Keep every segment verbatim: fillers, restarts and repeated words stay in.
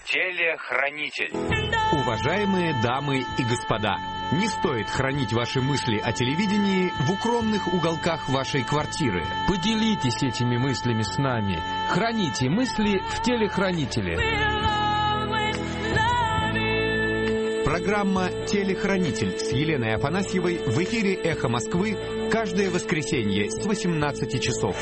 Телехранитель. Уважаемые дамы и господа, не стоит хранить ваши мысли о телевидении в укромных уголках вашей квартиры. Поделитесь этими мыслями с нами. Храните мысли в телехранителе. Программа «Телехранитель» с Еленой Афанасьевой в эфире «Эхо Москвы» каждое воскресенье с восемнадцати часов.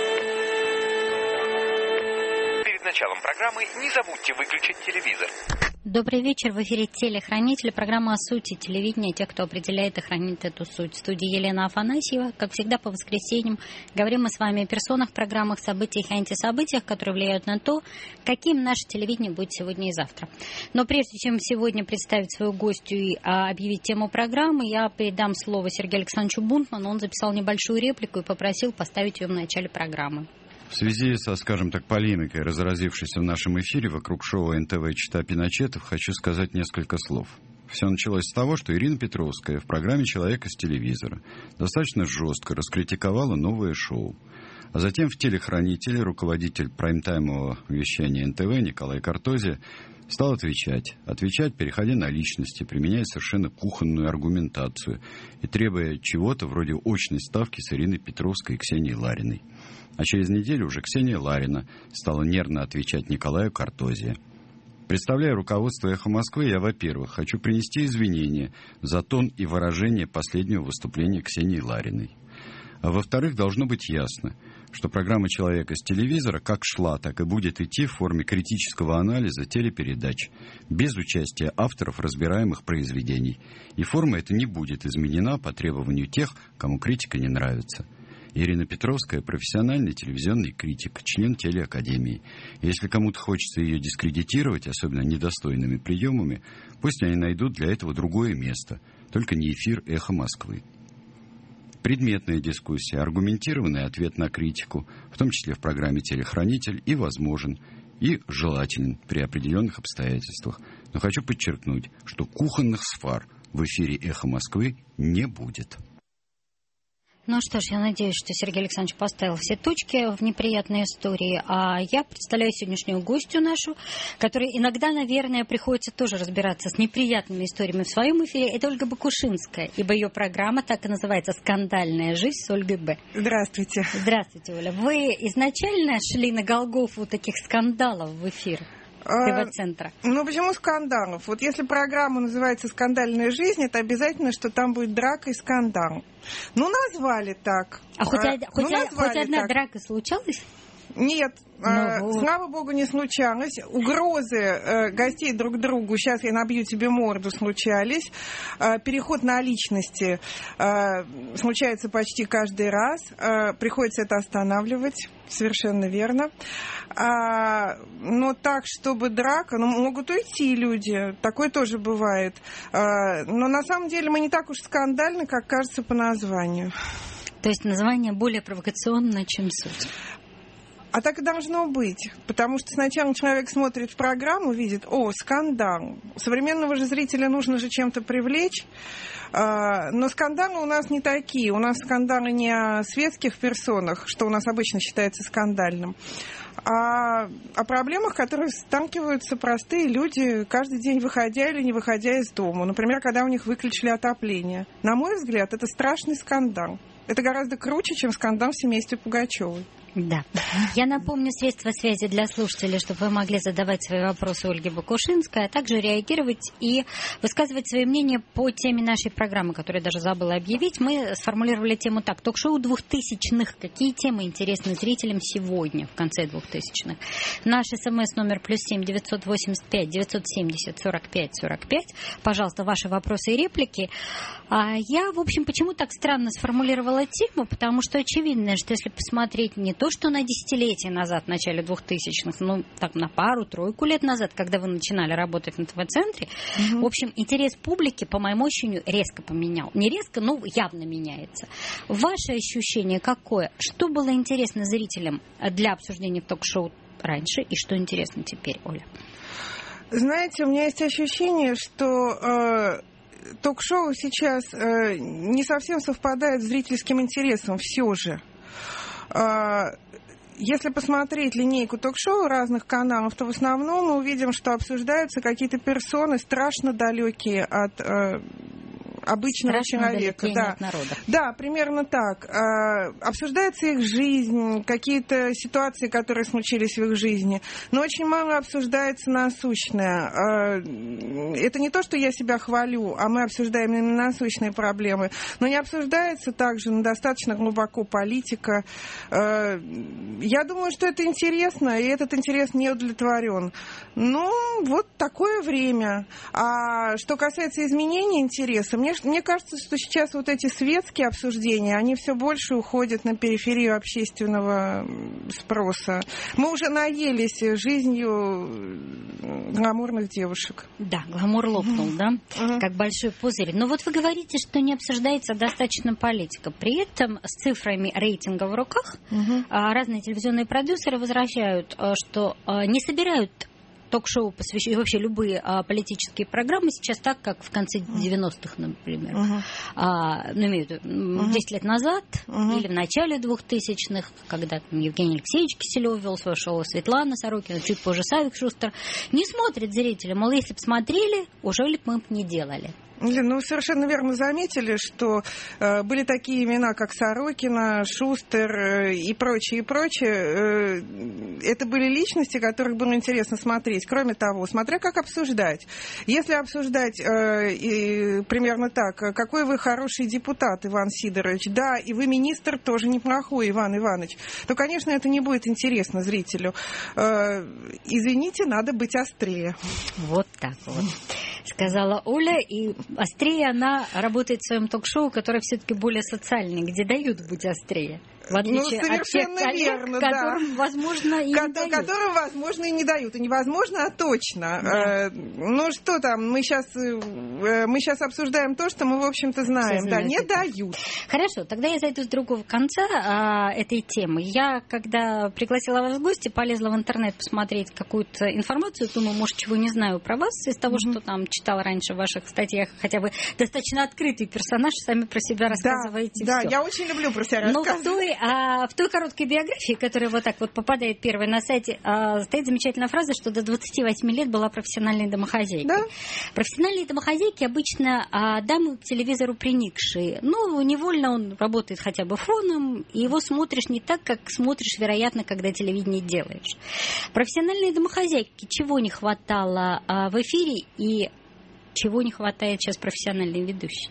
Перед началом программы не забудьте выключить телевизор. Добрый вечер. В эфире «Телехранитель», программа о сути телевидения, тех, кто определяет и хранит эту суть. В студии Елена Афанасьева. Как всегда, по воскресеньям говорим мы с вами о персонах, программах, событиях и антисобытиях, которые влияют на то, каким наше телевидение будет сегодня и завтра. Но прежде чем сегодня представить свою гостью и а, объявить тему программы, я передам слово Сергею Александровичу Бунтману. Он записал небольшую реплику и попросил поставить ее в начале программы. В связи со, скажем так, полемикой, разразившейся в нашем эфире вокруг шоу эн тэ вэ «Чита Пиночетов», хочу сказать несколько слов. Все началось с того, что Ирина Петровская в программе «Человек из телевизора» достаточно жестко раскритиковала новое шоу. А затем в «Телехранителе» руководитель прайм-таймового вещания эн тэ вэ Николай Картозия стал отвечать. Отвечать, переходя на личности, применяя совершенно кухонную аргументацию и требуя чего-то вроде очной ставки с Ириной Петровской и Ксенией Лариной. А через неделю уже Ксения Ларина стала нервно отвечать Николаю Картозия. Представляя руководство «Эхо Москвы», я, во-первых, хочу принести извинения за тон и выражение последнего выступления Ксении Лариной. А во-вторых, должно быть ясно, что программа «Человек из телевизора» как шла, так и будет идти в форме критического анализа телепередач, без участия авторов разбираемых произведений. И форма эта не будет изменена по требованию тех, кому критика не нравится. Ирина Петровская – профессиональный телевизионный критик, член телеакадемии. И если кому-то хочется ее дискредитировать, особенно недостойными приемами, пусть они найдут для этого другое место, только не эфир «Эхо Москвы». Предметная дискуссия, аргументированный ответ на критику, в том числе в программе «Телехранитель», и возможен, и желателен при определенных обстоятельствах. Но хочу подчеркнуть, что кухонных сфар в эфире «Эхо Москвы» не будет. Ну что ж, я надеюсь, что Сергей Александрович поставил все точки в неприятной истории. А я представляю сегодняшнюю гостью нашу, которой иногда, наверное, приходится тоже разбираться с неприятными историями в своем эфире. Это Ольга Бакушинская, ибо ее программа так и называется «Скандальная жизнь» с Ольгой Б. Здравствуйте. Здравствуйте, Оля. Вы изначально шли на Голгофу таких скандалов в эфир ТВ-центра? А, ну, почему скандалов? Вот если программа называется «Скандальная жизнь», это обязательно, что там будет драка и скандал. Ну, назвали так. А хоть, а, хоть, ну, а, хоть одна так. драка случалась? Нет, ну, э, вот. Слава богу, не случалось. Угрозы э, гостей друг другу, сейчас я набью тебе морду, случались. Э, переход на личности э, случается почти каждый раз. Э, приходится это останавливать, совершенно верно. А, но так, чтобы драка, ну, могут уйти люди, такое тоже бывает. А, но на самом деле мы не так уж скандальны, как кажется по названию. То есть название более провокационное, чем суть? А так и должно быть, потому что сначала человек смотрит в программу, видит, о, скандал. Современного же зрителя нужно же чем-то привлечь. Но скандалы у нас не такие. У нас скандалы не о светских персонах, что у нас обычно считается скандальным, а о проблемах, которые сталкиваются простые люди, каждый день выходя или не выходя из дома. Например, когда у них выключили отопление. На мой взгляд, это страшный скандал. Это гораздо круче, чем скандал в семействе Пугачевой. Да. Я напомню средства связи для слушателей, чтобы вы могли задавать свои вопросы Ольге Бакушинской, а также реагировать и высказывать свои мнения по теме нашей программы, которую я даже забыла объявить. Мы сформулировали тему так. Ток-шоу двухтысячных. Какие темы интересны зрителям сегодня, в конце двухтысячных? Наш смс номер плюс семь девятьсот восемьдесят пять девятьсот семьдесят сорок пять сорок пять. Пожалуйста, ваши вопросы и реплики. А я, в общем, почему так странно сформулировала тему? Потому что очевидно, что если посмотреть не то, что на десятилетие назад, в начале двухтысячных, ну, так, на пару-тройку лет назад, когда вы начинали работать на ТВ-центре, угу. В общем, интерес публики, по моему ощущению, резко поменял. Не резко, но явно меняется. Ваше ощущение какое? Что было интересно зрителям для обсуждения в ток-шоу раньше и что интересно теперь, Оля? Знаете, у меня есть ощущение, что э, ток-шоу сейчас э, не совсем совпадает с зрительским интересом все же. если посмотреть линейку ток-шоу разных каналов, то в основном мы увидим, что обсуждаются какие-то персоны страшно далекие от э, обычного Страшно человека. Да. От народа. Да, примерно так. Э, обсуждается их жизнь, какие-то ситуации, которые случились в их жизни, но очень мало обсуждается насущное. Э, это не то, что я себя хвалю, а мы обсуждаем именно насущные проблемы, но не обсуждается также ну, достаточно глубоко политика. Э, я думаю, что это интересно, и этот интерес не удовлетворен. Ну, вот такое время. А что касается изменения интереса, мне Мне кажется, что сейчас вот эти светские обсуждения, они все больше уходят на периферию общественного спроса. Мы уже наелись жизнью гламурных девушек. Да, гламур лопнул, да, Uh-huh. как большой пузырь. Но вот вы говорите, что не обсуждается достаточно политика. При этом с цифрами рейтинга в руках Uh-huh. разные телевизионные продюсеры возвращают, что не собирают ток-шоу, посвященные вообще любые а, политические программы сейчас так, как в конце девяностых, например. Uh-huh. А, ну, имею в виду, uh-huh. десять лет назад uh-huh. или в начале двухтысячных, когда там, Евгений Алексеевич Киселев вел свое шоу, Светлана Сорокина, чуть позже Савик Шустер. Не смотрят зрители, мол, если бы смотрели, уже ли бы мы не делали. Лен, ну, совершенно верно заметили, что э, были такие имена, как Сорокина, Шустер э, и прочее, и прочее. Э, это были личности, которых было интересно смотреть. Кроме того, смотря как обсуждать. Если обсуждать э, и, примерно так, какой вы хороший депутат, Иван Сидорович, да, и вы министр тоже неплохой, Иван Иванович, то, конечно, это не будет интересно зрителю. Э, извините, надо быть острее. Вот так вот, сказала Оля, и острее она работает в своем ток-шоу, которое все-таки более социальное, где дают быть острее. В отличие ну, от тех коллег, верно, которым, да. возможно, и Ко- не дают. Которым, возможно, и не дают. И невозможно, а точно. Да. Э, ну, что там, мы сейчас, э, мы сейчас обсуждаем то, что мы, в общем-то, знаем. Да, не это. Дают. Хорошо, тогда я зайду с другого конца а, этой темы. Я, когда пригласила вас в гости, полезла в интернет посмотреть какую-то информацию. Думаю, может, чего не знаю про вас из того, mm-hmm. что там читала раньше в ваших статьях. Хотя вы достаточно открытый персонаж, сами про себя рассказываете. Да, всё. Да, я очень люблю про себя Но рассказывать. в той, а, в той короткой биографии, которая вот так вот попадает первой на сайте, а, стоит замечательная фраза, что до двадцати восьми лет была профессиональной домохозяйкой. Да? Профессиональные домохозяйки обычно а, дамы к телевизору приникшие. Ну, невольно он работает хотя бы фоном, и его смотришь не так, как смотришь, вероятно, когда телевидение делаешь. Профессиональные домохозяйки, чего не хватало а, в эфире и чего не хватает сейчас профессиональной ведущей?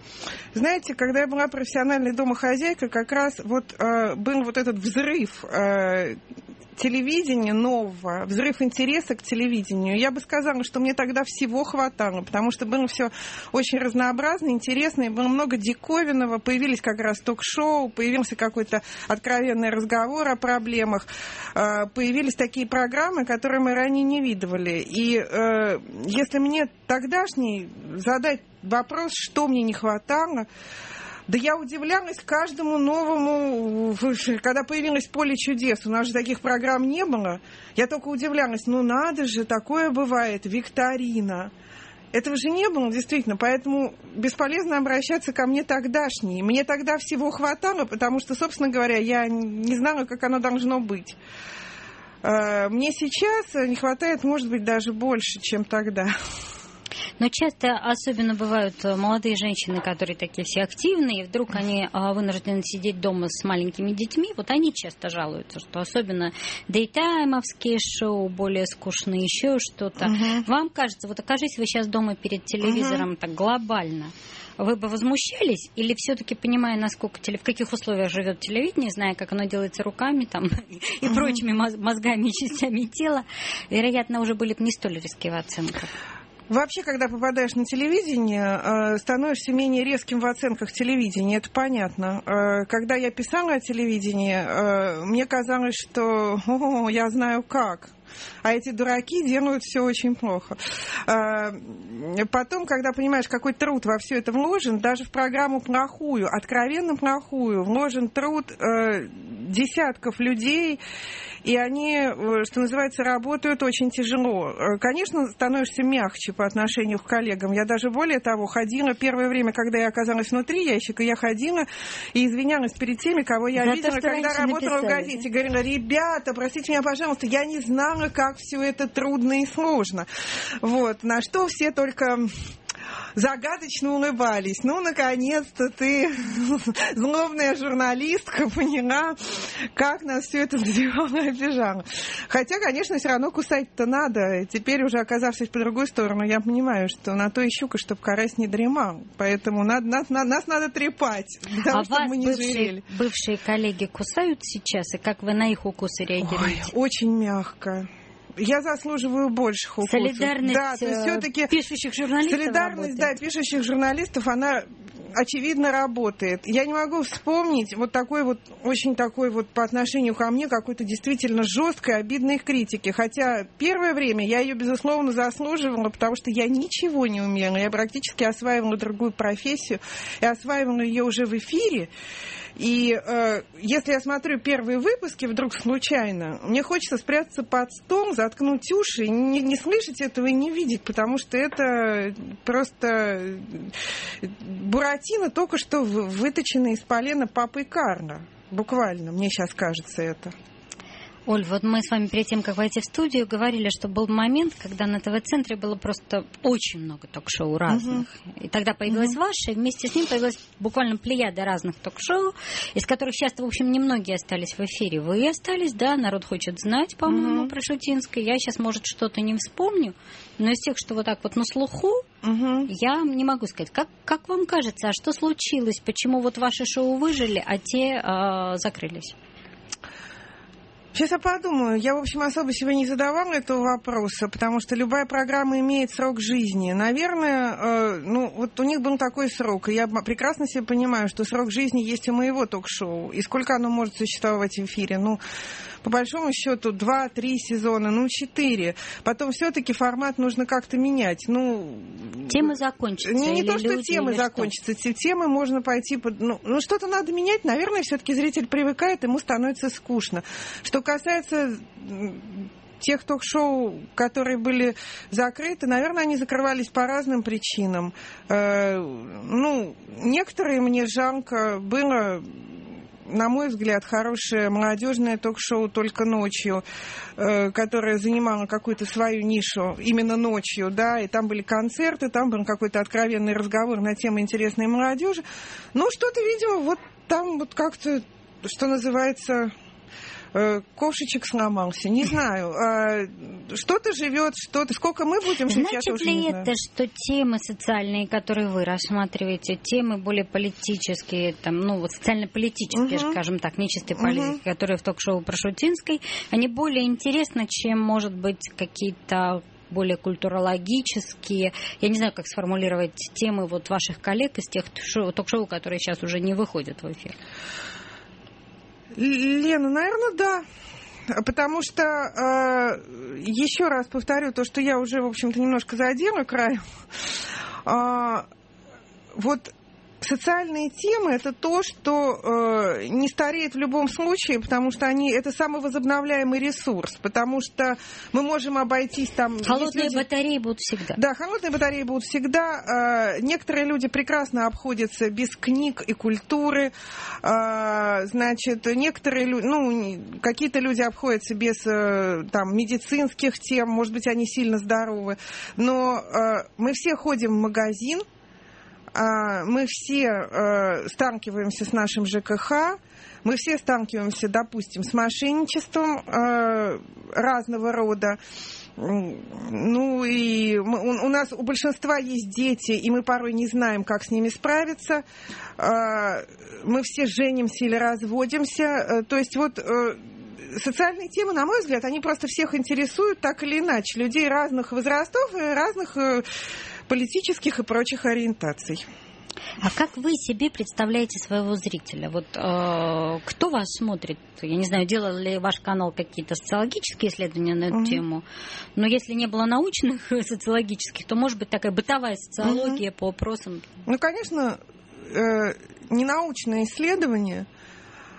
Знаете, когда я была профессиональной домохозяйкой, как раз вот э, был вот этот взрыв э, телевидения нового, взрыв интереса к телевидению. Я бы сказала, что мне тогда всего хватало, потому что было все очень разнообразно, интересно, и было много диковинного. Появились как раз ток-шоу, появился какой-то откровенный разговор о проблемах, э, появились такие программы, которые мы ранее не видывали. И э, если мне тогдашний задать вопрос, что мне не хватало, да я удивлялась каждому новому, когда появилось «Поле чудес». У нас же таких программ не было. Я только удивлялась, ну надо же, такое бывает, викторина. Этого же не было, действительно, поэтому бесполезно обращаться ко мне тогдашней. Мне тогда всего хватало, потому что, собственно говоря, я не знала, как оно должно быть. Мне сейчас не хватает, может быть, даже больше, чем тогда. Но часто, особенно бывают молодые женщины, которые такие все активные, и вдруг они вынуждены сидеть дома с маленькими детьми, вот они часто жалуются, что особенно дейтаймовские шоу более скучные, еще что-то. Uh-huh. Вам кажется, вот окажись вы сейчас дома перед телевизором uh-huh. так глобально, вы бы возмущались? Или все-таки, понимая, насколько, в каких условиях живет телевидение, зная, как оно делается руками там, и uh-huh. прочими мозгами и частями тела, вероятно, уже были бы не столь резкие в оценках? Вообще, когда попадаешь на телевидение, становишься менее резким в оценках телевидения, это понятно. Когда я писала о телевидении, мне казалось, что о, я знаю как. А эти дураки делают все очень плохо. Потом, когда понимаешь, какой труд во все это вложен, даже в программу плохую, откровенно плохую, вложен труд десятков людей, и они, что называется, работают очень тяжело. Конечно, становишься мягче по отношению к коллегам. Я даже более того ходила, первое время, когда я оказалась внутри ящика, я ходила и извинялась перед теми, кого я За видела, то, когда работала написали, в газете. Да? Говорила: ребята, простите меня, пожалуйста, я не знала, как все это трудно и сложно. Вот. На что все только загадочно улыбались. Ну, наконец-то ты, злобная журналистка, поняла, как нас все это задевало и обижало. Хотя, конечно, все равно кусать-то надо. Теперь, уже оказавшись по другую сторону, я понимаю, что на то и щука, чтобы карась не дремал. Поэтому надо, нас, нас надо трепать, для того, а чтобы вас мы не бывшие, жирели. бывшие коллеги кусают сейчас? И как вы на их укусы реагируете? Ой, очень мягко. Я заслуживаю больших укусов. Солидарность да, то есть всё-таки пишущих журналистов Солидарность, работает. да, пишущих журналистов, она очевидно работает. Я не могу вспомнить вот такой вот, очень такой вот по отношению ко мне какой-то действительно жесткой, обидной критики. Хотя первое время я ее, безусловно, заслуживала, потому что я ничего не умела. Я практически осваивала другую профессию и осваивала ее уже в эфире. И э, если я смотрю первые выпуски вдруг случайно, мне хочется спрятаться под стол, заткнуть уши, не, не слышать этого и не видеть, потому что это просто Буратино, только что выточенный из полена папой Карло. Буквально, мне сейчас кажется это. Оль, вот мы с вами перед тем, как войти в студию, говорили, что был момент, когда на ТВ-центре было просто очень много ток-шоу разных. Uh-huh. И тогда появилась uh-huh. ваша, и вместе с ним появилась буквально плеяда разных ток-шоу, из которых сейчас, в общем, немногие остались в эфире. Вы остались, да, народ хочет знать, по-моему, uh-huh. про Шутинской. Я сейчас, может, что-то не вспомню, но из тех, что вот так вот на слуху, uh-huh. я не могу сказать. Как, как вам кажется, а что случилось? Почему вот ваши шоу выжили, а те э, закрылись? Сейчас я подумаю. Я, в общем, особо себе не задавала этого вопроса, потому что любая программа имеет срок жизни. Наверное, э, ну, вот у них был такой срок, и я прекрасно себе понимаю, что срок жизни есть у моего ток-шоу. И сколько оно может существовать в эфире? Ну, по большому счету, два-три сезона, ну, четыре. Потом все-таки формат нужно как-то менять. Ну, темы закончатся. Не, не или то, что люди, темы закончатся. Что? Темы можно пойти... Под, ну, ну, что-то надо менять. Наверное, все-таки зритель привыкает, ему становится скучно. Что касается тех ток-шоу, которые были закрыты, наверное, они закрывались по разным причинам. Э, ну, некоторые мне жалко было... На мой взгляд, хорошее молодежное ток-шоу «Только ночью», э, которое занимало какую-то свою нишу именно ночью, да, и там были концерты, там был какой-то откровенный разговор на темы интересной молодежи. Ну, что-то, видимо, вот там вот как-то, что называется... Ковшичек сломался, не знаю. Что-то живет, что-то. Сколько мы будем жить, я тоже не знаю. Значит ли это, что темы социальные, которые вы рассматриваете, темы более политические, там, ну, вот социально-политические, uh-huh. скажем так, не чистой политики, uh-huh. которые в ток-шоу про Шутинской, они более интересны, чем, может быть, какие-то более культурологические, я не знаю, как сформулировать темы вот ваших коллег из тех ток-шоу, которые сейчас уже не выходят в эфир? Лена, наверное, да. Потому что, э, еще раз повторю, то, что я уже, в общем-то, немножко задела краем. Э, вот социальные темы – это то, что э, не стареет в любом случае, потому что они, это самовозобновляемый ресурс, потому что мы можем обойтись там... Холодные люди... батареи будут всегда. Да, холодные батареи будут всегда. Э, некоторые люди прекрасно обходятся без книг и культуры. Э, значит, некоторые люди, ну, какие-то люди обходятся без э, там, медицинских тем, может быть, они сильно здоровы, но э, мы все ходим в магазин, мы все э, сталкиваемся с нашим ЖКХ, мы все сталкиваемся, допустим, с мошенничеством э, разного рода. Ну и мы, у, у нас у большинства есть дети, и мы порой не знаем, как с ними справиться. Э, мы все женимся или разводимся. Э, то есть вот... Э, социальные темы, на мой взгляд, они просто всех интересуют так или иначе. Людей разных возрастов и разных э, политических и прочих ориентаций. А как вы себе представляете своего зрителя? Вот э, кто вас смотрит? Я не знаю, делал ли ваш канал какие-то социологические исследования на эту uh-huh. тему. Но если не было научных социологических, то, может быть, такая бытовая социология uh-huh. по вопросам. Ну, конечно, э, ненаучные исследования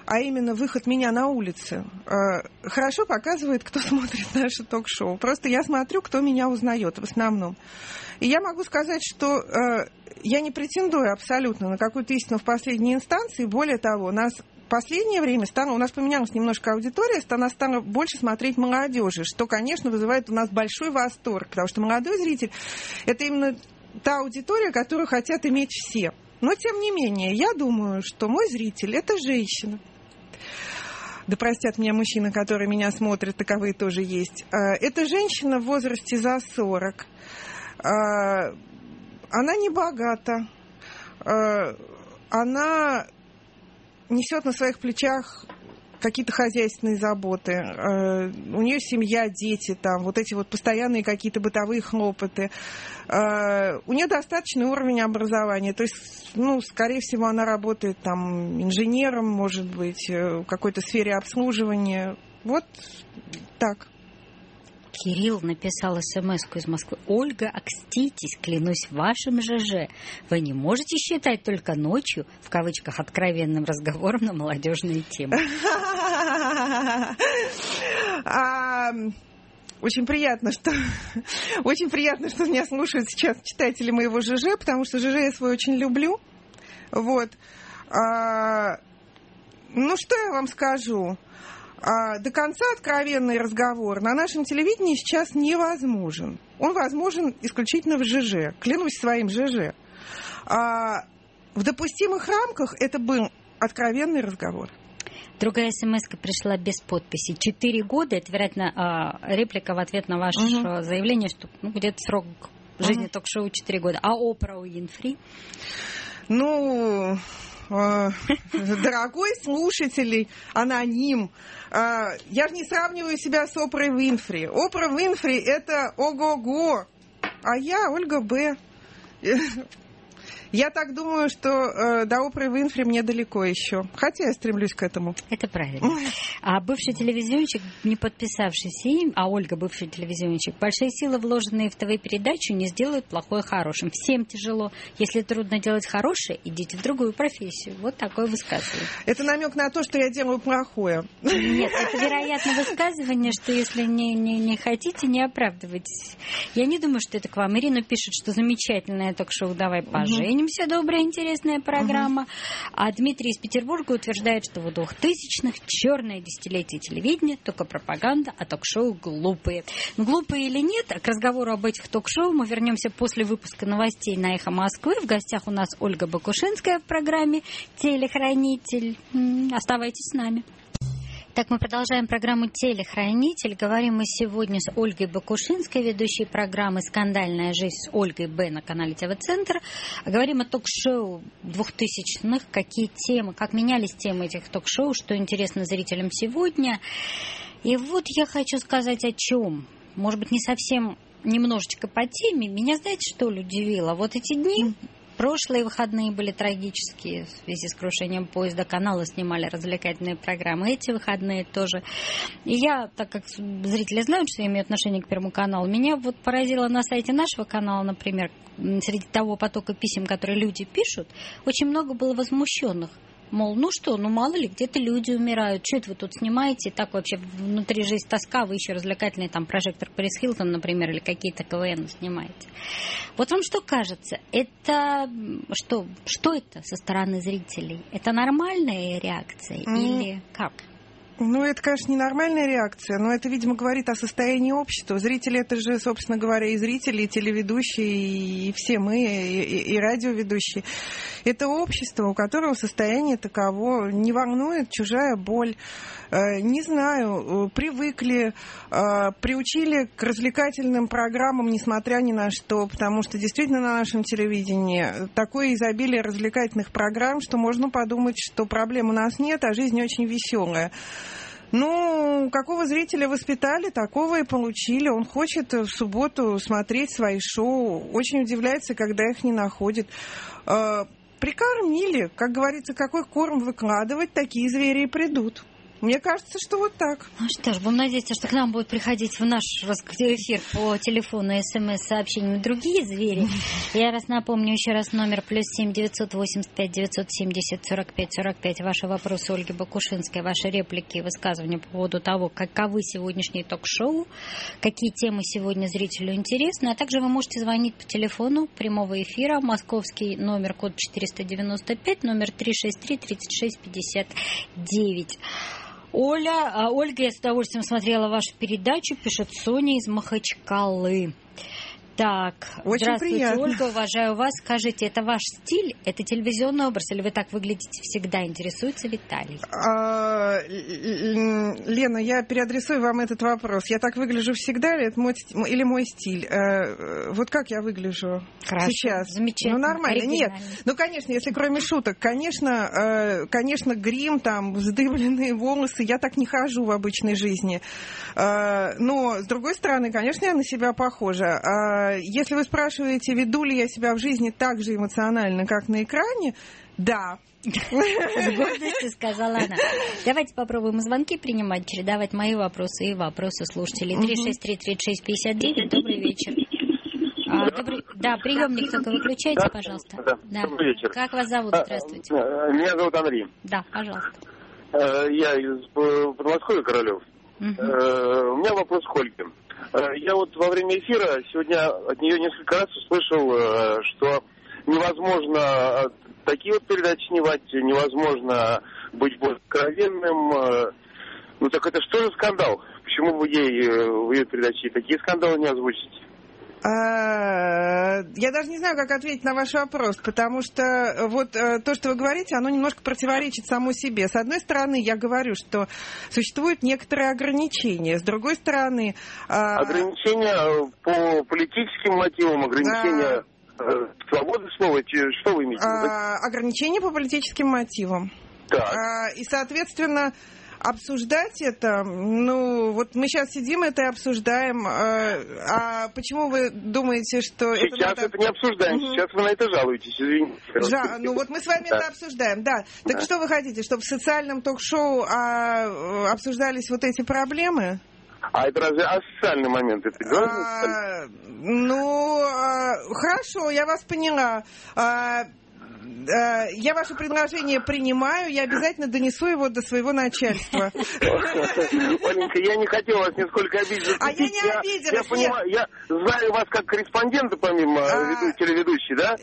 а именно выход меня на улицы, хорошо показывает, кто смотрит наше ток-шоу. Просто я смотрю, кто меня узнает в основном. И я могу сказать, что я не претендую абсолютно на какую-то истину в последней инстанции. Более того, у нас в последнее время стало, у нас поменялась немножко аудитория, она стала больше смотреть молодежи, что, конечно, вызывает у нас большой восторг, потому что молодой зритель – это именно та аудитория, которую хотят иметь все. Но, тем не менее, я думаю, что мой зритель – это женщина. Да простят меня мужчины, которые меня смотрят, таковые тоже есть. Это женщина в возрасте за сорок. Она не богата. Она несет на своих плечах какие-то хозяйственные заботы. У нее семья, дети, там, вот эти вот постоянные какие-то бытовые хлопоты. У нее достаточный уровень образования. То есть, ну, скорее всего, она работает там инженером, может быть, в какой-то сфере обслуживания. Вот так. Кирилл написал смс-ку из Москвы. Ольга, окститесь, клянусь вашим ЖЖ. Вы не можете считать только ночью, в кавычках, откровенным разговором на молодежные темы. Очень приятно, что очень приятно, что меня слушают сейчас читатели моего ЖЖ, потому что ЖЖ я свой очень люблю. Вот. Ну, что я вам скажу? А до конца откровенный разговор на нашем телевидении сейчас невозможен. Он возможен исключительно в ЖЖ. Клянусь своим ЖЖ. А в допустимых рамках это был откровенный разговор. Другая смс-ка пришла без подписи. Четыре года, это, вероятно, реплика в ответ на ваше угу. заявление, что ну, где-то срок жизни угу. ток-шоу четыре года. А Опра Уинфри? Ну... Дорогой слушатель, аноним, я же не сравниваю себя с Опрой Уинфри. Опра Уинфри – это ого-го, а я Ольга Б. Я так думаю, что э, до Опры Уинфри мне далеко еще. Хотя я стремлюсь к этому. Это правильно. А бывший телевизионщик, не подписавшийся им, а Ольга бывший телевизионщик, большие силы, вложенные в ТВ-передачу, не сделают плохое хорошим. Всем тяжело. Если трудно делать хорошее, идите в другую профессию. Вот такое высказывание. Это намек на то, что я делаю плохое. Нет, это, вероятно, высказывание, что если не, не, не хотите, не оправдывайтесь. Я не думаю, что это к вам. Ирина пишет, что замечательное ток-шоу «Давай поженимся». Добрая, интересная программа. Uh-huh. А Дмитрий из Петербурга утверждает, что в двухтысячных черное десятилетие телевидения, только пропаганда, а ток-шоу глупые. Ну, глупые или нет, к разговору об этих ток-шоу мы вернемся после выпуска новостей на «Эхо Москвы». В гостях у нас Ольга Бакушинская в программе «Телехранитель». Оставайтесь с нами. Так, мы продолжаем программу «Телехранитель». Говорим мы сегодня с Ольгой Бакушинской, ведущей программы «Скандальная жизнь» с Ольгой Б. на канале ТВ-центр. Говорим о ток-шоу двухтысячных, какие темы, как менялись темы этих ток-шоу, что интересно зрителям сегодня. И вот я хочу сказать о чем. Может быть, не совсем немножечко по теме. Меня, знаете, что ли удивило? Вот эти дни... Прошлые выходные были трагические в связи с крушением поезда. Каналы снимали развлекательные программы. Эти выходные тоже. И я, так как зрители знают, что я имею отношение к Первому каналу, меня вот поразило на сайте нашего канала, например, среди того потока писем, которые люди пишут, очень много было возмущенных. Мол, ну что, ну мало ли, где-то люди умирают. Что это вы тут снимаете? Так вообще внутри жизнь тоска, вы еще развлекательный там прожектор Пэрис Хилтон, например, или какие-то КВН снимаете. Вот вам что кажется? Это что? Что это со стороны зрителей? Это нормальная реакция mm. или как? Ну, это, конечно, ненормальная реакция, но это, видимо, говорит о состоянии общества. Зрители, это же, собственно говоря, и зрители, и телеведущие, и все мы, и, и, и радиоведущие. Это общество, у которого состояние таково, не волнует чужая боль. Не знаю, привыкли, приучили к развлекательным программам, несмотря ни на что, потому что действительно на нашем телевидении такое изобилие развлекательных программ, что можно подумать, что проблем у нас нет, а жизнь очень веселая. Ну, какого зрителя воспитали, такого и получили. Он хочет в субботу смотреть свои шоу, очень удивляется, когда их не находит. Прикормили, как говорится, какой корм выкладывать, такие звери и придут. Мне кажется, что вот так. Ну что ж, будем надеяться, что к нам будут приходить в наш эфир по телефону, смс-сообщениями другие звери. Я раз напомню еще раз номер плюс семь девятьсот восемьдесят пять девятьсот семьдесят сорок пять сорок пять. Ваши вопросы Ольги Бакушинской, ваши реплики и высказывания по поводу того, каковы сегодняшние ток-шоу, какие темы сегодня зрителю интересны. А также вы можете звонить по телефону прямого эфира. Московский номер, код четыреста девяносто пять, номер триста шестьдесят три тридцать шесть пятьдесят девять. Оля, Ольга, я с удовольствием смотрела вашу передачу, пишет Соня из Махачкалы. Так, очень здравствуйте, приятно. Ольга, уважаю вас. Скажите, это ваш стиль, это телевизионный образ, или вы так выглядите всегда? Интересуется Виталий. А, Лена, я переадресую вам этот вопрос. Я так выгляжу всегда, или это мой, или мой стиль? А, вот как я выгляжу Хорошо, сейчас? замечательно. Ну, нормально. Нет, ну, конечно, если кроме шуток, конечно, конечно, грим, там, вздыбленные волосы, я так не хожу в обычной жизни. Но, с другой стороны, конечно, я на себя похожа. Если вы спрашиваете, веду ли я себя в жизни так же эмоционально, как на экране, да. С гордостью сказала она. Давайте попробуем звонки принимать, чередовать мои вопросы и вопросы слушателей. три шесть три тридцать шесть пятьдесят девять. Добрый вечер. А, добрый... Да, приемник только выключайте, да, пожалуйста. Да. Да. Добрый вечер. Как вас зовут? Здравствуйте. Меня зовут Андрей. Да, пожалуйста. Я из Подмосковья, Королев. Угу. У меня вопрос к Ольге. Я вот во время эфира сегодня от нее несколько раз услышал, что невозможно такие вот передачи снимать, невозможно быть более откровенным. Ну так это что за скандал? Почему вы ей в ее передаче такие скандалы не озвучите? Я даже не знаю, как ответить на ваш вопрос, потому что вот то, что вы говорите, оно немножко противоречит само себе. С одной стороны, я говорю, что существуют некоторые ограничения. С другой стороны... Ограничения по политическим мотивам, ограничения а... свободы слова, что вы имеете в виду? Ограничения по политическим мотивам. Так. И, соответственно... Обсуждать это, ну, вот мы сейчас сидим это и обсуждаем. А, а почему вы думаете, что сейчас это надо... это не обсуждаем, угу. Сейчас вы на это жалуетесь, извините. Жа... Ну вот мы с вами да. это обсуждаем, да. Так да. Что вы хотите, чтобы в социальном ток-шоу а, обсуждались вот эти проблемы? А это разве асоциальный момент? Это а, ну, а, хорошо, я вас поняла. А, Я ваше предложение принимаю, я обязательно донесу его до своего начальства. Оленька, я не хотел вас нисколько обидеть. А я не обидела. Я понимаю, я знаю вас как корреспондента, помимо телеведущей, да?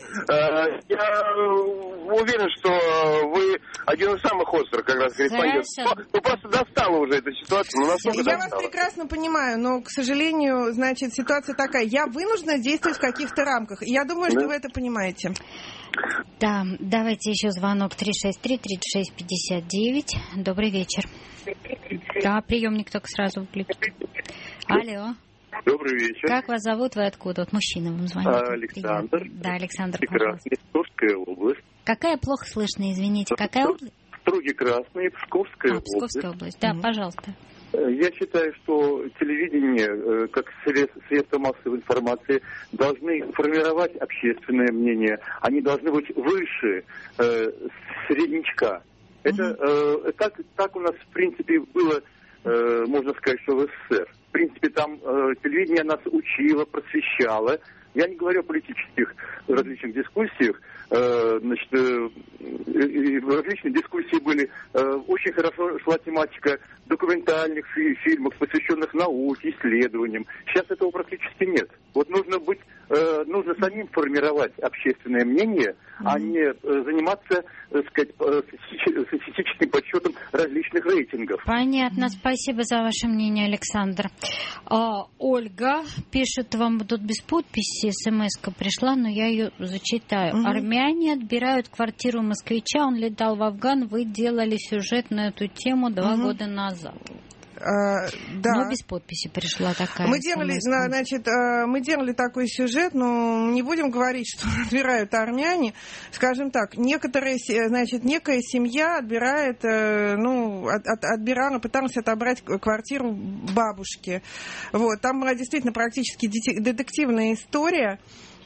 Я уверен, что вы один из самых острых как раз корреспондентов. Ну, просто достала уже эта ситуация. Я вас прекрасно понимаю, но, к сожалению, значит, ситуация такая. Я вынуждена действовать в каких-то рамках. И я думаю, что вы это понимаете. Да, давайте еще звонок три шесть три тридцать шесть пятьдесят девять. Добрый вечер. Да, приемник только сразу выключить. Алло. Добрый вечер. Как вас зовут? Вы откуда? Вот мужчина вам звонит. Александр. Приятно. Да, Александр. Прекрасная Псковская область. Какая? Плохо слышно, извините. Какая область? Струги Красные, Псковская а, область. Псковская область. Да, mm-hmm. пожалуйста. Я считаю, что телевидение, как средство массовой информации, должны формировать общественное мнение. Они должны быть выше э, среднячка. Mm-hmm. Это э, так, так у нас, в принципе, было, э, можно сказать, что в СССР. В принципе, там э, телевидение нас учило, просвещало. Я не говорю о политических различных дискуссиях. Э, значит, э, различные дискуссии были. Э, очень хорошо шла тематика документальных фильмов, посвященных науке, исследованиям. Сейчас этого практически нет. Вот нужно быть, э, нужно самим формировать общественное мнение, mm-hmm. а не э, заниматься, так сказать, статистическим подсчетом различных рейтингов. Понятно. Спасибо за ваше мнение, Александр. А, Ольга пишет, вам тут без подписи смс-ка пришла, но я ее зачитаю. Mm-hmm. Армяне отбирают квартиру москвича, он летал в Афган, вы делали сюжет на эту тему два mm-hmm. года назад. А, да. Но без подписи пришла такая. Мы делали, значит, мы делали такой сюжет, но не будем говорить, что отбирают армяне. Скажем так, некоторые, значит, некая семья отбирает, ну, от, от, отбирала, пыталась отобрать квартиру бабушки. Вот, там была действительно практически детективная история.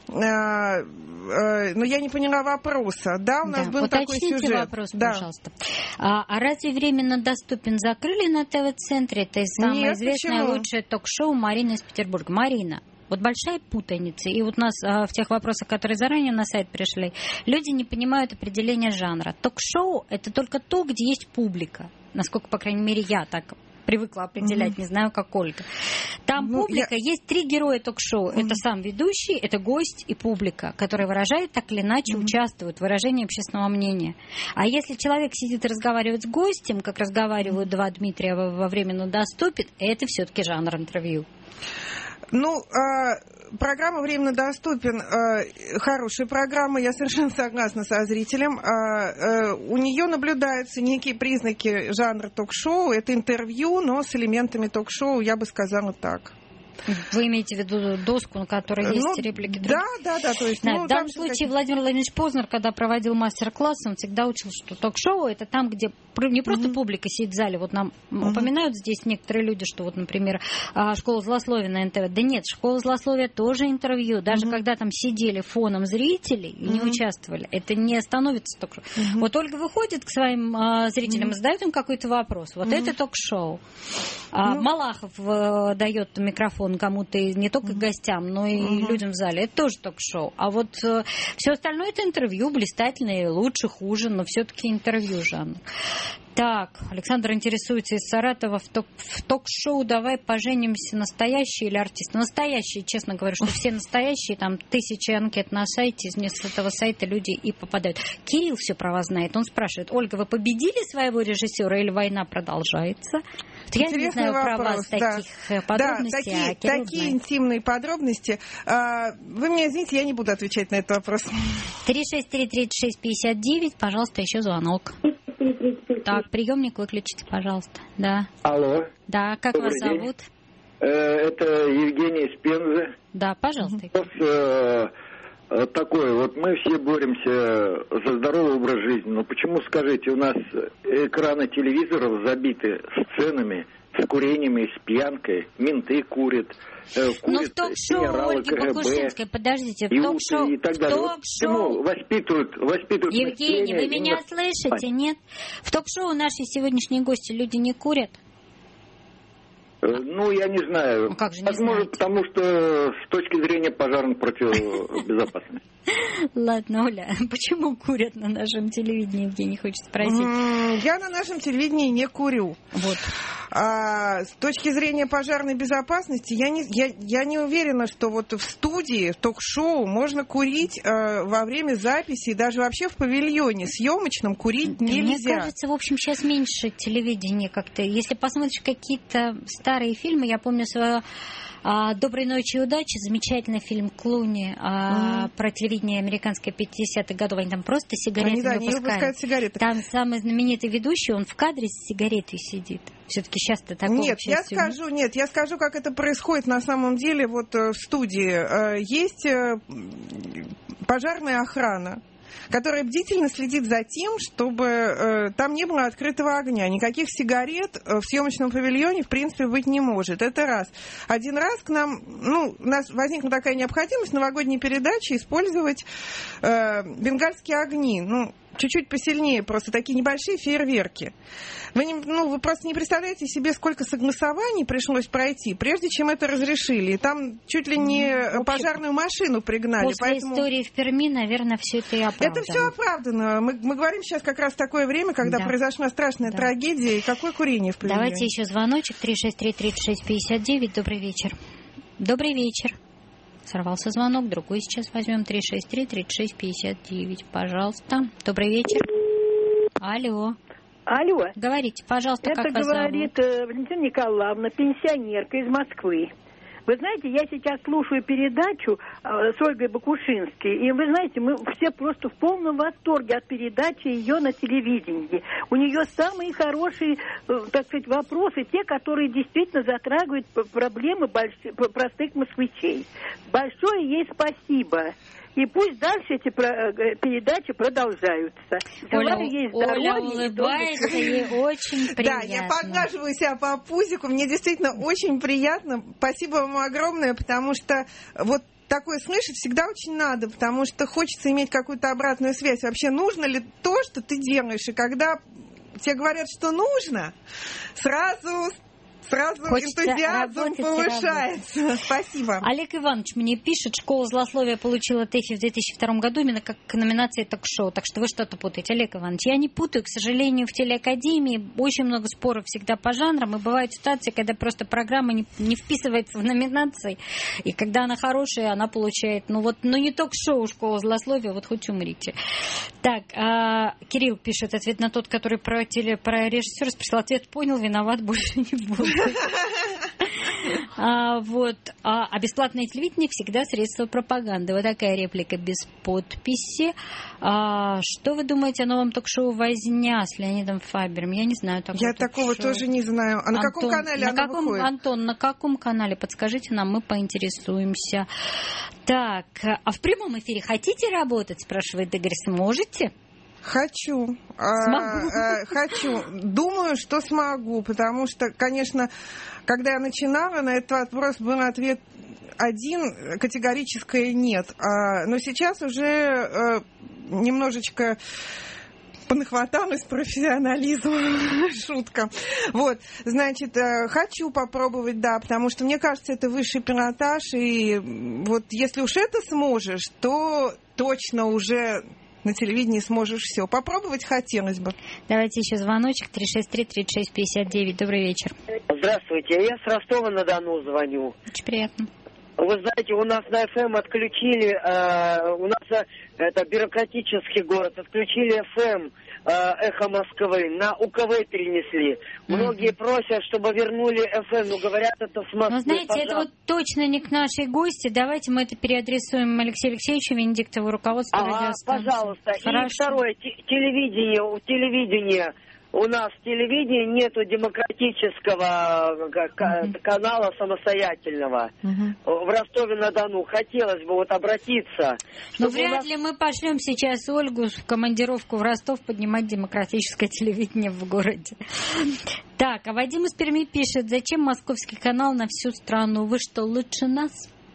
но я не поняла вопроса. Да, у нас да. был Уточните такой сюжет. Вопрос, да. пожалуйста. А, а разве временно доступен закрыли на ТВ-центре? Это самое Нет, известное почему? лучшее ток-шоу Марины из Петербурга. Марина. Вот большая путаница. И вот у нас а, в тех вопросах, которые заранее на сайт пришли, люди не понимают определения жанра. Ток-шоу – это только то, где есть публика. Насколько, по крайней мере, я так привыкла определять, mm-hmm. не знаю, как Ольга. Там ну, публика, я... есть три героя ток-шоу. Mm-hmm. Это сам ведущий, это гость и публика, которые выражают так или иначе, mm-hmm. участвуют в выражении общественного мнения. А если человек сидит и разговаривает с гостем, как разговаривают mm-hmm. два Дмитрия во, во временно доступен, это все-таки жанр интервью. Ну, э, программа «Временно доступен», э, хорошая программа, я совершенно согласна со зрителем. Э, э, у нее наблюдаются некие признаки жанра ток-шоу. Это интервью, но с элементами ток-шоу, я бы сказала так. Вы имеете в виду доску, на которой есть ну, реплики? Да, да, да. То есть, да, ну, в данном случае какие... Владимир Владимирович Познер, когда проводил мастер-класс, он всегда учил, что ток-шоу – это там, где не просто mm-hmm. публика сидит в зале. Вот нам mm-hmm. упоминают здесь некоторые люди, что вот, например, «Школа злословия» на эн тэ вэ. Да нет, «Школа злословия» тоже интервью. Даже mm-hmm. когда там сидели фоном зрителей и mm-hmm. не участвовали, это не становится ток-шоу. Mm-hmm. Вот Ольга выходит к своим а, зрителям mm-hmm. и задает им какой-то вопрос. Вот mm-hmm. это ток-шоу. А, mm-hmm. Малахов а, дает микрофон кому-то из не только гостям, но и uh-huh. людям в зале. Это тоже ток-шоу. А вот э, все остальное это интервью, блистательное, лучше, хуже, но все-таки интервью жанр. Так, Александр интересуется из Саратова. В, ток- в ток-шоу «Давай поженимся» настоящие или артисты? Настоящие, честно говорю, что все настоящие. Там тысячи анкет на сайте, с этого сайта люди и попадают. Кирилл все про вас знает. Он спрашивает: Ольга, вы победили своего режиссера или война продолжается? Я Интересный не знаю вопрос, про вас да. таких подробностей. Да, такие, а Кирилл такие знает. интимные подробности. Вы меня извините, я не буду отвечать на этот вопрос. три шесть три тридцать шесть пятьдесят девять, пожалуйста, еще звонок. Так, приемник выключите, пожалуйста. Да. Алло. Да, как Добрый вас день. зовут? Это Евгений из Пензы. Да, пожалуйста. Вопрос э, такой, вот мы все боремся за здоровый образ жизни, но почему, скажите, у нас экраны телевизоров забиты сценами с курением и с пьянкой, менты курят, э, курят, ну, в ток-шоу Ольги Бакушинской, подождите, в ток-шоу, и так далее. Вот почему воспитывают, воспитывают Евгений, вы меня на... слышите, нет? В ток-шоу наши сегодняшние гости люди не курят? Ну, я не знаю. Ну, как же не Возможно, знаете? потому что с точки зрения пожарной противобезопасности. Ладно, Оля, почему курят на нашем телевидении, Евгений хочет спросить? Я на нашем телевидении не курю. Вот. А, с точки зрения пожарной безопасности, я не, я, я не уверена, что вот в студии, в ток-шоу можно курить а, во время записи, даже вообще в павильоне съемочном курить нельзя. Мне кажется, в общем, сейчас меньше телевидения как-то. Если посмотришь какие-то старые фильмы, я помню свое а, «Доброй ночи и удачи», замечательный фильм Клуни а, mm-hmm. про телевидение американское пятидесятых годов. Они там просто сигареты Они, да, не выпускают. выпускают сигареты. Там самый знаменитый ведущий, он в кадре с сигаретой сидит. Все-таки часто такого. Нет, я скажу, нет, я скажу, как это происходит на самом деле. Вот в студии есть пожарная охрана, которая бдительно следит за тем, чтобы э, там не было открытого огня. Никаких сигарет в съемочном павильоне, в принципе, быть не может. Это раз. Один раз к нам, ну, у нас возникла такая необходимость в новогодней передаче использовать э, бенгальские огни. Ну, чуть-чуть посильнее, просто такие небольшие фейерверки. Вы, не, ну, вы просто не представляете себе, сколько согласований пришлось пройти, прежде чем это разрешили. И там чуть ли не общем, пожарную машину пригнали. После поэтому... истории в Перми, наверное, все это и оправдано. Это все оправдано. Мы, мы говорим сейчас как раз такое время, когда да. произошла страшная да. трагедия. И какое курение в павильоне? Давайте еще звоночек. три шесть три тридцать шесть пятьдесят девять. Добрый вечер. Добрый вечер. Сорвался звонок, другой сейчас возьмем. три шесть три тридцать шесть пятьдесят девять. Пожалуйста. Добрый вечер. Алло. Алло. Говорите, пожалуйста, Это как вас говорит зовут? Валентина Николаевна, пенсионерка из Москвы. Вы знаете, я сейчас слушаю передачу э, с Ольгой Бакушинской, и вы знаете, мы все просто в полном восторге от передачи ее на телевидении. У нее самые хорошие, э, так сказать, вопросы, те, которые действительно затрагивают проблемы больш... простых москвичей. Большое ей спасибо. И пусть дальше эти передачи продолжаются. Оля, ей Оля улыбается, ей очень приятно. Да, я поглаживаю себя по пузику, мне действительно очень приятно. Спасибо вам огромное, потому что вот такое слышать всегда очень надо, потому что хочется иметь какую-то обратную связь. Вообще, нужно ли то, что ты делаешь? И когда тебе говорят, что нужно, сразу... Сразу Хочется энтузиазм повышается. Спасибо. Олег Иванович мне пишет, школа злословия получила ТЭФИ в две тысячи втором году именно как номинация ток-шоу. Так что вы что-то путаете, Олег Иванович. Я не путаю, к сожалению, в телеакадемии очень много споров всегда по жанрам. И бывают ситуации, когда просто программа не, не вписывается в номинации. И когда она хорошая, она получает, ну вот, ну не ток-шоу школа злословия, вот хоть умрите. Так, а, Кирилл пишет ответ на тот, который про, теле, про режиссера прислал ответ, понял, виноват, больше не буду. А, вот. А, а бесплатное телевидение всегда средство пропаганды. Вот такая реплика без подписи. А, что вы думаете о новом ток-шоу «Возня» с Леонидом Фабером? Я не знаю такого. Я такого тоже не знаю. А на Антон, каком канале на оно каком, выходит? Антон, на каком канале? Подскажите нам, мы поинтересуемся. Так, а в прямом эфире хотите работать? Спрашивает Игорь. Сможете? Хочу. Смогу. А, а, хочу. Думаю, что смогу, потому что, конечно, когда я начинала, на этот вопрос был ответ один, категорическое нет. А, но сейчас уже а, немножечко понахваталась профессионализма. Шутка. Вот, значит, хочу попробовать, да, потому что мне кажется, это высший пилотаж, и вот если уж это сможешь, то точно уже... на телевидении сможешь все. Попробовать хотелось бы. Давайте еще звоночек. три шесть три тридцать шесть пятьдесят девять. Добрый вечер. Здравствуйте. Я с Ростова-на-Дону звоню. Очень приятно. Вы знаете, у нас на эф эм отключили, э, у нас э, это бюрократический город, отключили эф эм, э, эхо Москвы, на у ка вэ перенесли. Mm-hmm. Многие просят, чтобы вернули эф эм, но говорят, это с Москвы. Ну, знаете, пожалуйста. Это вот точно не к нашей гости. Давайте мы это переадресуем Алексею Алексеевичу, Венедиктову, руководству ага, радиостанции. Пожалуйста. Хорошо. И второе, телевидение, у телевидения. У нас в телевидении нету демократического uh-huh. канала самостоятельного. Uh-huh. В Ростове-на-Дону. Хотелось бы вот обратиться. Но вряд нас... ли мы пошлем сейчас Ольгу в командировку в Ростов поднимать демократическое телевидение в городе. Так, а Вадим из Перми пишет, зачем московский канал на всю страну? Вы что, лучше нас?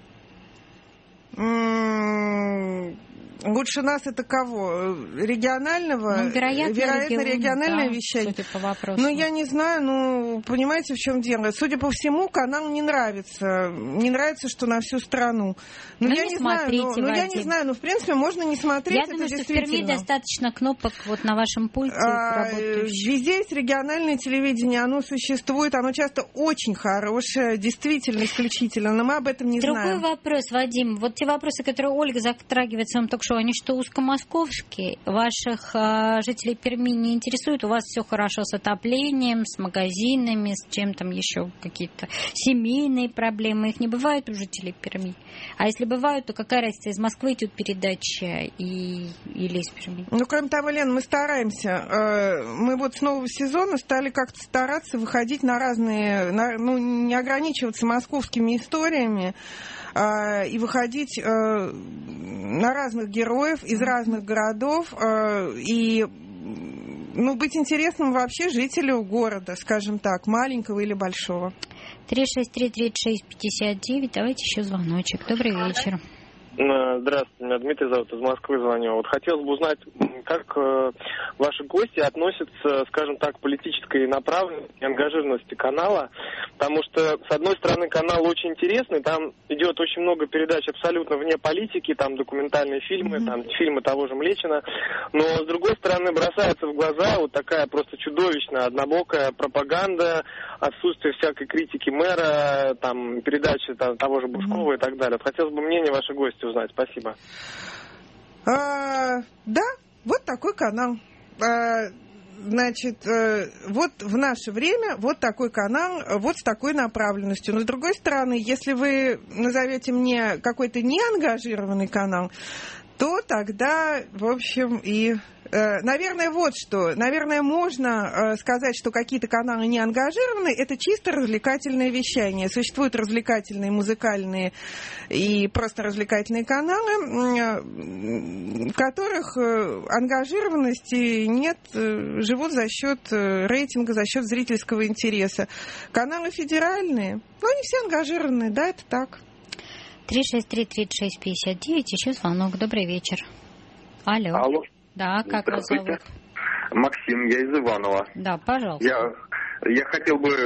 Лучше нас это кого? Регионального? Ну, вероятно, вероятно регион, региональное да, вещание. Судя по вопросу. Ну, я не знаю, ну, понимаете, в чем дело. Судя по всему, канал не нравится. Не нравится, что на всю страну. Ну, ну я не, не смотрите, знаю, ну, ну, я не знаю, ну, в принципе, можно не смотреть. Я это думаю, что в действительно. Перми достаточно кнопок вот на вашем пульте а, работающих. Везде есть региональное телевидение, оно существует, оно часто очень хорошее, действительно исключительно, но мы об этом не Другой знаем. Другой вопрос, Вадим. Вот те вопросы, которые Ольга затрагивает в своем ток-шоу, они что, узкомосковские? Ваших э, жителей Перми не интересует? У вас все хорошо с отоплением, с магазинами, с чем там еще какие-то семейные проблемы? Их не бывает у жителей Перми? А если бывают, то какая разница, из Москвы идет передача и... или из Перми? Ну, кроме того, Лен, мы стараемся. Мы вот с нового сезона стали как-то стараться выходить на разные, на, ну, не ограничиваться московскими историями, и выходить на разных героев из разных городов и, ну, быть интересным вообще жителю города, скажем так, маленького или большого. три шесть три тридцать шесть пятьдесят девять. Давайте еще звоночек. Добрый вечер. Здравствуйте, меня Дмитрий зовут, из Москвы звоню. Вот хотелось бы узнать, как э, ваши гости относятся, скажем так, к политической направленности и ангажированности канала, потому что, с одной стороны, канал очень интересный, там идет очень много передач абсолютно вне политики, там документальные фильмы, mm-hmm. там фильмы того же Млечина, но, с другой стороны, бросается в глаза вот такая просто чудовищная, однобокая пропаганда, отсутствие всякой критики мэра, там, передачи там, того же Бушкова mm-hmm. и так далее. Хотелось бы мнение ваших гостей узнать. Спасибо. А, да, вот такой канал. А, значит, вот в наше время вот такой канал, вот с такой направленностью. Но с другой стороны, если вы назовете мне какой-то неангажированный канал, то тогда, в общем, и... Наверное, вот что. Наверное, можно сказать, что какие-то каналы не ангажированы. Это чисто развлекательное вещание. Существуют развлекательные, музыкальные и просто развлекательные каналы, в которых ангажированности нет, живут за счет рейтинга, за счет зрительского интереса. Каналы федеральные, ну, они все ангажированные, да, это так. три шесть три тридцать шесть пятьдесят девять. Еще звонок. Добрый вечер. Алло. Алло. Да, как вас зовут? Максим, я из Иванова. Да, пожалуйста. Я, я хотел бы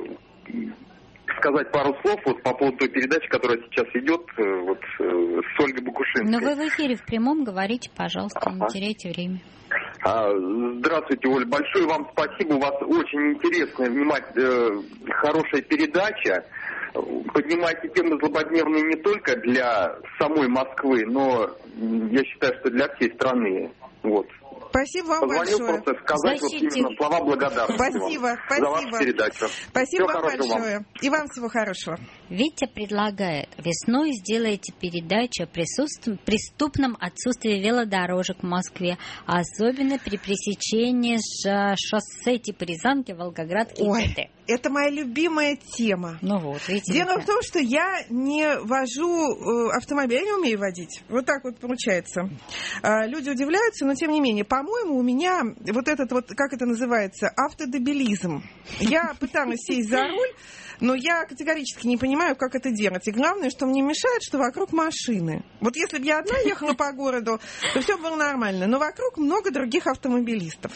сказать пару слов вот по поводу той передачи, которая сейчас идет вот, с Ольгой Бакушинской. Но вы в эфире в прямом, говорите, пожалуйста, ага. Не теряйте время. А, здравствуйте, Оль, большое вам спасибо. У вас очень интересная, внимательная, хорошая передача. Поднимаете темы злободневные не только для самой Москвы, но я считаю, что для всей страны. Вот. Спасибо вам Позвонил большое. просто сказать вот именно слова благодарности спасибо, вам спасибо. за вашу передачу. Спасибо Всего вам большое. Вам. И вам всего хорошего. Витя предлагает, весной сделайте передачу о преступном отсутствии велодорожек в Москве, особенно при пересечении шоссе типа Рязанки, Волгоградки и т.д. Это моя любимая тема. Ну вот, видите. Дело в том, что я не вожу автомобиль, я не умею водить. Вот так вот получается. Люди удивляются, но тем не менее, по-моему, у меня вот этот вот, как это называется, автодебилизм. Я пыталась сесть за руль, но я категорически не понимаю, как это делать. И главное, что мне мешает, что вокруг машины. Вот если бы я одна ехала по городу, то все было нормально. Но вокруг много других автомобилистов.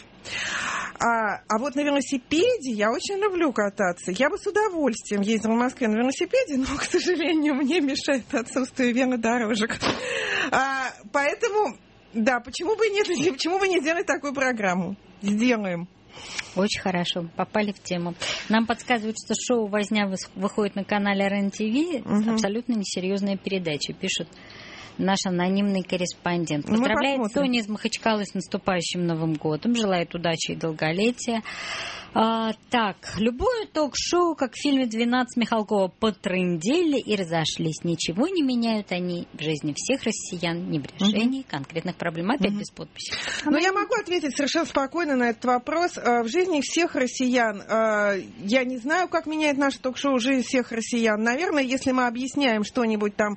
А, а вот на велосипеде я очень люблю кататься. Я бы с удовольствием ездила в Москве на велосипеде, но, к сожалению, мне мешает отсутствие велодорожек. А, поэтому, да, почему бы и нет, почему бы не сделать такую программу? Сделаем. Очень хорошо, попали в тему. Нам подсказывают, что шоу «Возня» выходит на канале РЕН-ТВ. Угу. Абсолютно несерьезная передача, пишут наш анонимный корреспондент. Поздравляет Соню из Махачкалы с наступающим Новым годом. Желает удачи и долголетия. А, так, любое ток-шоу, как в фильме «двенадцать» Михалкова, потрындели и разошлись. Ничего не меняют они в жизни всех россиян, ни в решении угу. конкретных проблем. Опять угу. без подписи. Но я могу ответить совершенно спокойно на этот вопрос. В жизни всех россиян, я не знаю, как меняет наше ток-шоу жизнь всех россиян. Наверное, если мы объясняем что-нибудь там,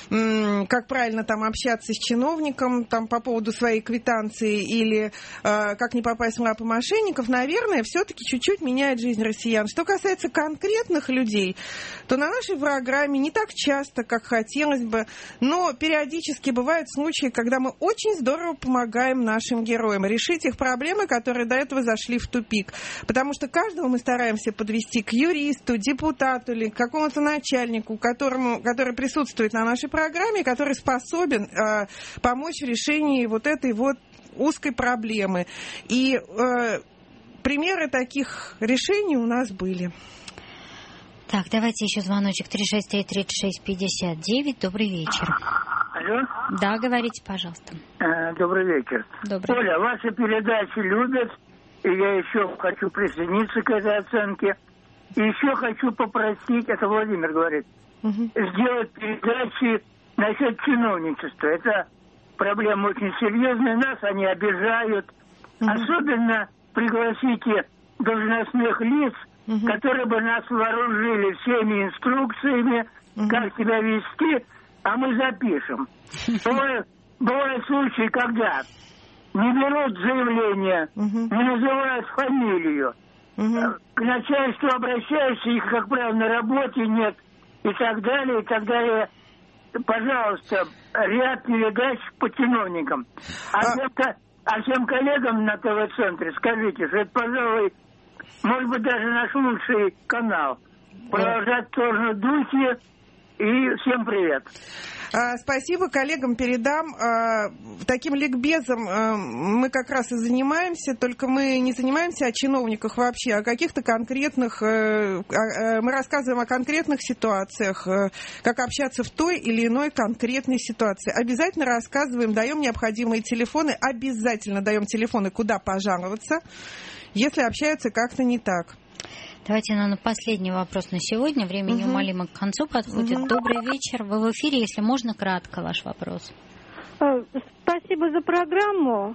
как правильно там общаться с чиновником там, по поводу своей квитанции или как не попасть в лапы мошенников, наверное, все-таки чуть-чуть меняет жизнь россиян. Что касается конкретных людей, то на нашей программе не так часто, как хотелось бы, но периодически бывают случаи, когда мы очень здорово помогаем нашим героям решить их проблемы, которые до этого зашли в тупик. Потому что каждого мы стараемся подвести к юристу, депутату или к какому-то начальнику, которому, который присутствует на нашей программе, который способен э, помочь в решении вот этой вот узкой проблемы. И э, примеры таких решений у нас были. Так, давайте еще звоночек. три шесть три тридцать шесть пятьдесят девять. Добрый вечер. Алло? Да, говорите, пожалуйста. А, добрый вечер. Добрый. Оля, ваши передачи любят, и я еще хочу присоединиться к этой оценке. И еще хочу попросить, это Владимир говорит, угу. сделать передачи насчет чиновничества. Это проблема очень серьезная, нас они обижают. Угу. Особенно пригласите должностных лиц, угу. которые бы нас вооружили всеми инструкциями, угу. как себя вести, а мы запишем. Бывают, бывают случаи, когда не берут заявление, угу. не называют фамилию. Угу. К начальству обращаешься, их, как правило, на работе нет, и так далее, и так далее. Пожалуйста, ряд передач по чиновникам. А, а... Всем, а всем коллегам на ТВ-центре скажите, что это, пожалуй, может быть, даже наш лучший канал. Продолжать в том же духе. И всем привет. Спасибо, коллегам передам. Таким ликбезом мы как раз и занимаемся, только мы не занимаемся о чиновниках вообще, а о каких-то конкретных... Мы рассказываем о конкретных ситуациях, как общаться в той или иной конкретной ситуации. Обязательно рассказываем, даем необходимые телефоны, обязательно даем телефоны, куда пожаловаться, если общаются как-то не так. Давайте, наверное, последний вопрос на сегодня. Время угу. неумолимо к концу подходит. Угу. Добрый вечер. Вы в эфире, если можно, кратко ваш вопрос. Спасибо за программу.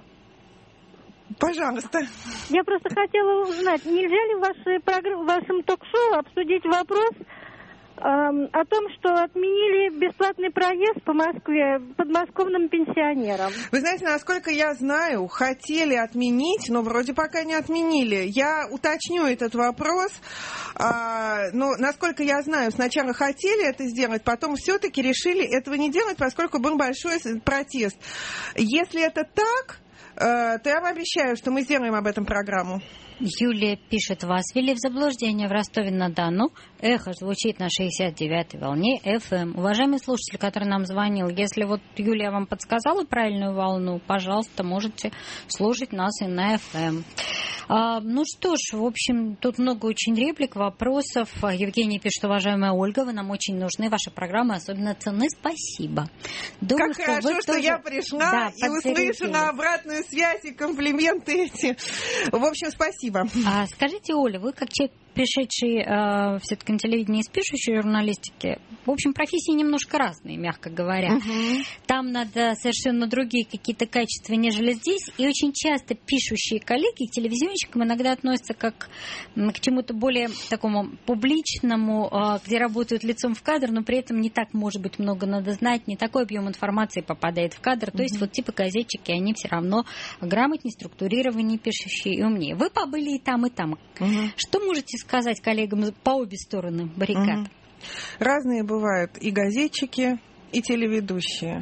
Пожалуйста. Я просто хотела узнать, нельзя ли в вашей программе, в вашем ток-шоу обсудить вопрос о том, что отменили бесплатный проезд по Москве подмосковным пенсионерам. Вы знаете, насколько я знаю, хотели отменить, но вроде пока не отменили. Я уточню этот вопрос. А, но, насколько я знаю, сначала хотели это сделать, потом все-таки решили этого не делать, поскольку был большой протест. Если это так, то я вам обещаю, что мы сделаем об этом программу. Юлия пишет: вас ввели в заблуждение в Ростове-на-Дону. Эхо звучит на шестьдесят девятой волне эф эм. Уважаемый слушатель, который нам звонил, если вот Юлия вам подсказала правильную волну, пожалуйста, можете слушать нас и на эф эм. А, ну что ж, в общем, тут много очень реплик, вопросов. Евгений пишет: уважаемая Ольга, вы нам очень нужны, ваши программы особенно ценны, спасибо. Думаю, как что хорошо, что тоже... я пришла да, и услышала обратную связь и комплименты эти. В общем, спасибо. А скажите, Оля, вы как человек, пришедший э, все-таки на телевидение из пишущей журналистики, в общем, профессии немножко разные, мягко говоря. Uh-huh. Там надо совершенно другие какие-то качества, нежели здесь. И очень часто пишущие коллеги к телевизионщикам иногда относятся как к чему-то более такому публичному, э, где работают лицом в кадр, но при этом не так, может быть, много надо знать, не такой объем информации попадает в кадр. Uh-huh. То есть вот типа газетчики, они все равно грамотнее, структурированнее пишущие и умнее. Вы побыли и там, и там. Uh-huh. Что можете сказать коллегам по обе стороны баррикад? Угу. Разные бывают и газетчики, и телеведущие.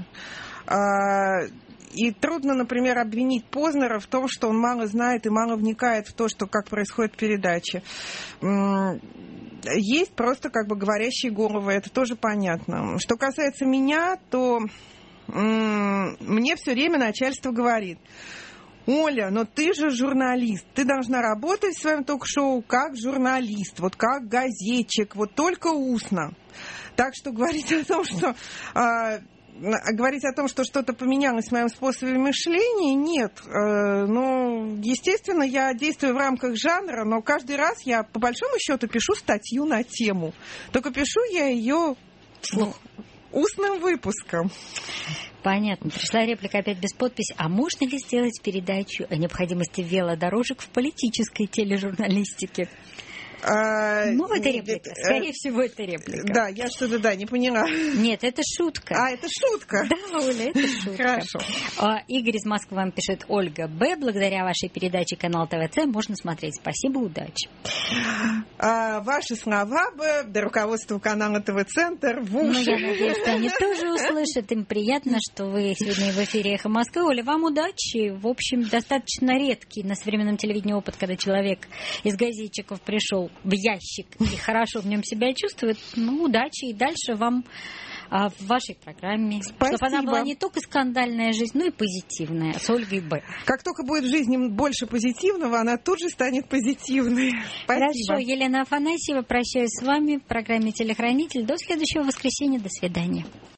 И трудно, например, обвинить Познера в том, что он мало знает и мало вникает в то, что, как происходит в передаче. Есть просто как бы говорящие головы, это тоже понятно. Что касается меня, то мне все время начальство говорит: Оля, но ты же журналист, ты должна работать в своем ток-шоу как журналист, вот как газетчик, вот только устно. Так что говорить о том, что, э, говорить о том, что что-то поменялось в моем способе мышления, нет. Э, ну, естественно, я действую в рамках жанра, но каждый раз я, по большому счету, пишу статью на тему. Только пишу я ее вслух, устным выпуском. Понятно. Пришла реплика опять без подписи. А можно ли сделать передачу о необходимости велодорожек в политической тележурналистике? А, ну, это реплика. Скорее а, всего, это реплика. Да, я что-то, да, не поняла. Нет, это шутка. А, это шутка? Да, Оля, это шутка. Хорошо. А, Игорь из Москвы вам пишет: Ольга Б., благодаря вашей передаче канал ТВЦ можно смотреть. Спасибо, удачи. А, ваши слова бы до руководства канала ТВ-центр в уши. Ну, я надеюсь, что они тоже услышат. Им приятно, что вы сегодня в эфире «Эхо Москвы». Оля, вам удачи. В общем, достаточно редкий на современном телевидении опыт, когда человек из газетчиков пришел в ящик и хорошо в нем себя чувствует. Ну, удачи и дальше вам а, в вашей программе. Спасибо. Чтобы она была не только скандальная жизнь, но и позитивная с Ольгой Б. Как только будет в жизни больше позитивного, она тут же станет позитивной. Спасибо. Хорошо, Елена Афанасьева, прощаюсь с вами в программе «Телехранитель». До следующего воскресенья. До свидания.